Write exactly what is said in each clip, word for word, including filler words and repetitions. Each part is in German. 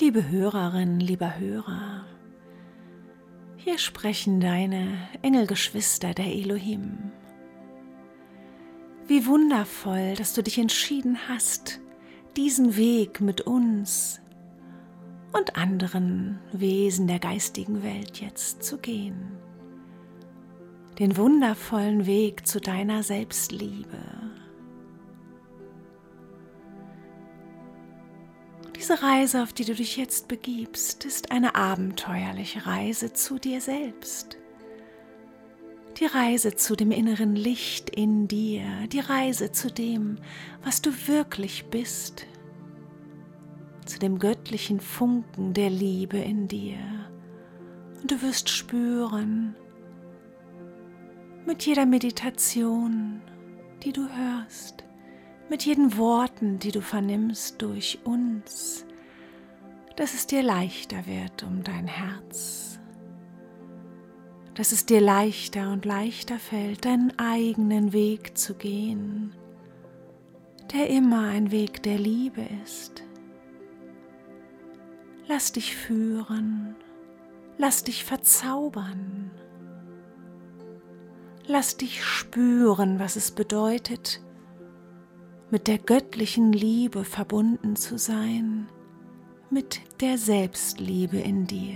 Liebe Hörerin, lieber Hörer, hier sprechen deine Engelgeschwister der Elohim. Wie wundervoll, dass du dich entschieden hast, diesen Weg mit uns und anderen Wesen der geistigen Welt jetzt zu gehen. Den wundervollen Weg zu deiner Selbstliebe. Diese Reise, auf die du dich jetzt begibst, ist eine abenteuerliche Reise zu dir selbst. Die Reise zu dem inneren Licht in dir, die Reise zu dem, was du wirklich bist, zu dem göttlichen Funken der Liebe in dir. Und du wirst spüren, mit jeder Meditation, die du hörst, mit jeden Worten, die du vernimmst durch uns, dass es dir leichter wird um dein Herz, dass es dir leichter und leichter fällt, deinen eigenen Weg zu gehen, der immer ein Weg der Liebe ist. Lass dich führen, lass dich verzaubern, lass dich spüren, was es bedeutet, mit der göttlichen Liebe verbunden zu sein, mit der Selbstliebe in dir.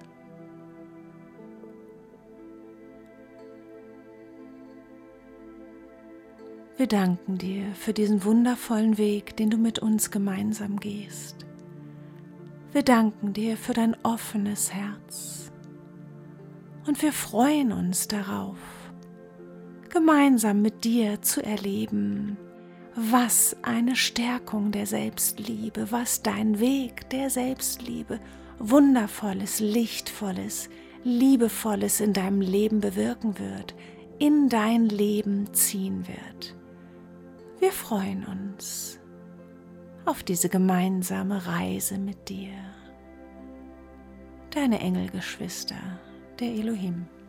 Wir danken dir für diesen wundervollen Weg, den du mit uns gemeinsam gehst. Wir danken dir für dein offenes Herz und wir freuen uns darauf, gemeinsam mit dir zu erleben, was eine Stärkung der Selbstliebe, was dein Weg der Selbstliebe, wundervolles, lichtvolles, liebevolles in deinem Leben bewirken wird, in dein Leben ziehen wird. Wir freuen uns auf diese gemeinsame Reise mit dir. Deine Engelgeschwister der Elohim.